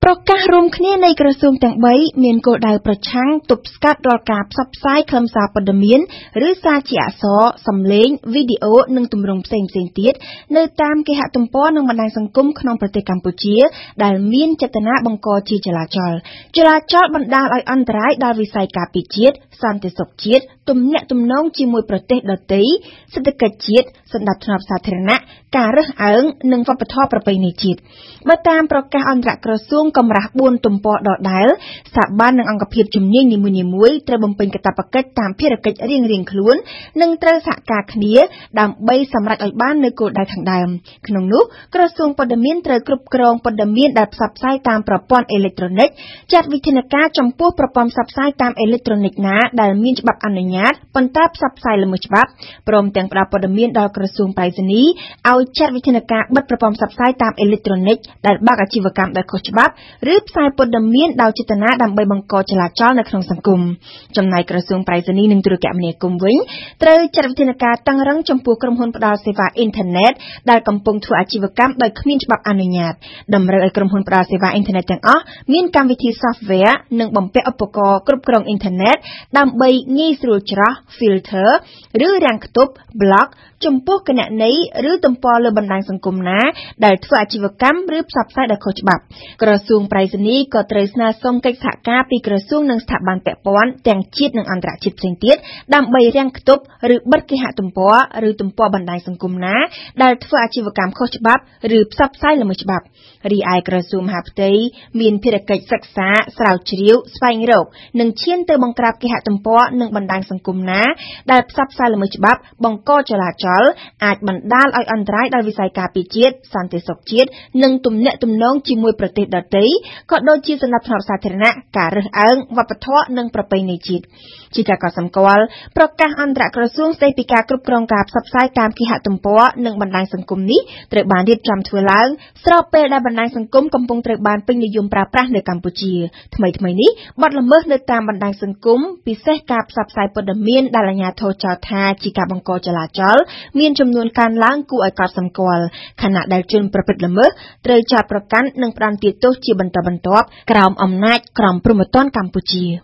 ប្រកាសរួមគ្នានៃក្រសួងទាំង3មានគោលដៅប្រឆាំងទប់ស្កាត់រាល់ការផ្សព្វផ្សាយខ្លឹមសារព័ត៌មានឬសារជាអក្សរសំឡេងវីដេអូនិងទម្រង់ផ្សេងៗទៀតនៅតាមគេហទំព័រនិងបណ្ដាញសង្គមក្នុងប្រទេសកម្ពុជាដែលមានចេតនាបង្កជាចលាចលបណ្ដាលឲ្យអន្តរាយដល់វិស័យការពារជាតិសន្តិសុខជាតិទំនាក់ទំនងជាមួយប្រទេសដទៃសេដ្ឋកិច្ចជាតិសណ្ដាប់ធ្នាប់សាធារណៈការរើសអើងនិងវប្បធម៌ប្រពៃណីជាតិបើតាមប្រកាសអន្តរក្រសួងកម្រាស់4ទំព័រដដែលស្ថាប័ននិងអង្គភាពជំនាញនីមួយៗត្រូវបំពេញកាតព្វកិច្ចតាមភារកិច្ចរៀងៗខ្លួននិងត្រូវសហការគ្នាដើម្បីសម្រេចឲ្យបាននូវគោលដៅខាងដើមក្នុងនោះក្រសួងព័ត៌មានត្រូវគ្រប់គ្រងព័ត៌មានដែលផ្សព្វផ្សាយតាមប្រព័ន្ធអេឡិចត្រូនិកចាត់វិធានការចំពោះប្រព័ន្ធផ្សព្វផ្សាយតាមអេឡិចត្រូនិកណាដែលមានច្បាប់អនុញ្ញាតប៉ុន្តែផ្សព្វផ្សាយល្មើសច្បាប់ព្រមទាំងផ្ដល់ព័ត៌មានដល់ក្រសួងប្រៃសណីយ៍ឲ្យចាត់វិធានការបិទប្រព័ន្ធផ្សព្វផ្សាយតាមអេឡិចត្រូនិកដែលបើកអាជីវកម្មដោយខុសច្បាប់ឬផ្សាយព័ត៌មានដោយចេតនាដើម្បីបង្កចលាចលនៅក្នុងសង្គមចំណែកក្រសួងប្រៃសណីយ៍និងទូរគមនាគមន៍វិញត្រូវចាត់វិធានការតឹងរ៉ឹងចំពោះក្រុមហ៊ុនផ្ដល់សេវាអ៊ីនធឺណិតដែលកំពុងធ្វើអាជីវកម្មដោយគ្មានច្បាប់អនុញ្ញាតតម្រូវឲ្យក្រុមហ៊ុនផ្ដល់សេវាអ៊ីនធឺណិតទាំងអស់មានកម្មវិធី software និងបំពាក់ឧបករណ៍គ្រប់គ្រងអ៊ីនធឺណិតដើម្បីងាយស្រួលច្រោះ filter ឬរាំងខ្ទប់ block ចំពោះគណនីឬទំព័រលើបណ្ដាញសង្គមណាដែលធ្វើអាជីវកម្មឬផ្សព្វផ្សាយដោយខុសច្បាប់ក្រសួងប្រៃសណីយ៍ក៏ត្រូវស្នើសុំកិច្ចសហការពីក្រសួងនិងស្ថាប័នពាក់ព័ន្ធទាំងជាតិនិងអន្តរជាតិផ្សេងទៀតដើម្បីរាំងខ្ទប់ឬបិទគេហទំព័រឬទំព័របណ្ដាញសង្គមណាដែលធ្វើអាជីវកម្មខុសច្បាប់ឬផ្សព្វផ្សាយល្មើសច្បាប់រីឯក្រសួងមហាផ្ទៃមានភារកិច្ចសិក្សាស្រាវជ្រាវស្វែងរកនិងឈានទៅបង្ក្រាបគេហទំព័រនិងបណ្ដាញសង្គមណាដែលផ្សព្វផ្សាយល្មើសច្បាប់បង្កចលាចលអាចបណ្ដាលឲ្យអន្តរាយដល់វិស័យការពារជាតិសន្តិសុខជាតិនិងទំនាក់ទំនងជាមួយប្រទេសដទៃក៏ដូចជាសណ្ដាប់ធ្នាប់សាធារណៈការរើសអើងវប្បធម៌និងប្រពៃណីជាតិជាការកត់សម្គាល់ប្រកាសអន្តរក្រសួងស្ដីពីការគ្រប់គ្រងការផ្សព្វផ្សាយតាមគេហទំព័រនិងបណ្ដាញសង្គមនេះត្រូវបានរៀបចំធ្វើឡើងស្របពេលដែលបណ្ដាញសង្គមកំពុងត្រូវបានពេញនិយមប្រើប្រាស់នៅកម្ពុជាថ្មីៗនេះបទល្មើសនៅតាមបណ្ដាញសង្គមពិសេសការផ្សព្វផ្សាយព័ត៌មានដែលអាជ្ញាធរចោទថាជាការបង្កចលាចលមានចំនួនកើនឡើងគួរឲ្យកត់សម្គាល់ខណៈដែលជនប្រព្រឹត្តល្មើសត្រូវចោទប្រកាន់និងផ្ដន្ទាទោសជាបន្តបន្ទាប់ក្រោមអំណាចក្រមព្រហ្មទណ្ឌកម្ពុជា